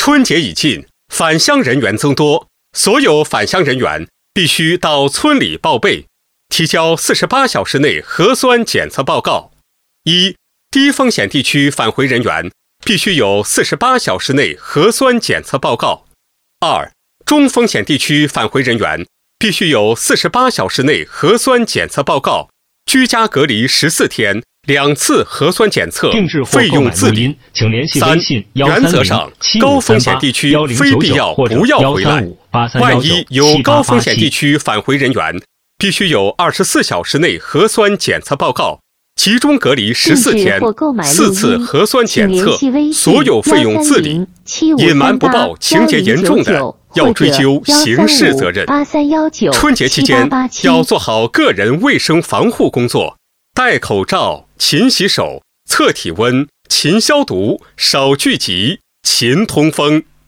春节已近，返乡人员增多，所有返乡人员必须到村里报备，提交48小时内核酸检测报告。一、低风险地区返回人员必须有48小时内核酸检测报告。二、中风险地区返回人员必须有48小时内核酸检测报告，居家隔离14天，2次核酸检测，费用自理。三、原则上，高风险地区非必要不要回来。万一有高风险地区返回人员，必须有24小时内核酸检测报告，集中隔离14天，4次核酸检测，所有费用自理。隐瞒不报情节严重的，要追究刑事责任。春节期间要做好个人卫生防护工作，戴口罩、勤洗手、测体温、勤消毒、少聚集、勤通风。